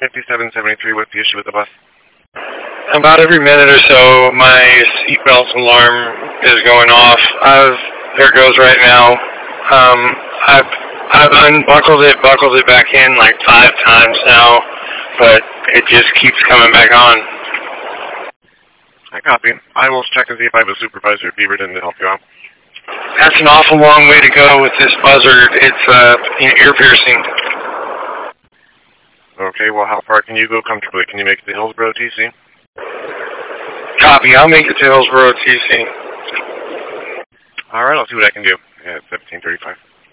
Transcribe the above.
5773, what's the issue with the bus? About every minute or so, my seatbelt alarm is going off. There it goes right now. I've unbuckled it, buckled it back in like 5 times now, but it just keeps coming back on. I copy. I will check and see if I have a supervisor at Beaverton to help you out. That's an awful long way to go with this buzzard. It's ear piercing. Okay, well, how far can you go comfortably? Can you make it to Hillsborough, TC? Copy. I'll make it to Hillsborough, TC. All right, I'll see what I can do. Yeah, 1735.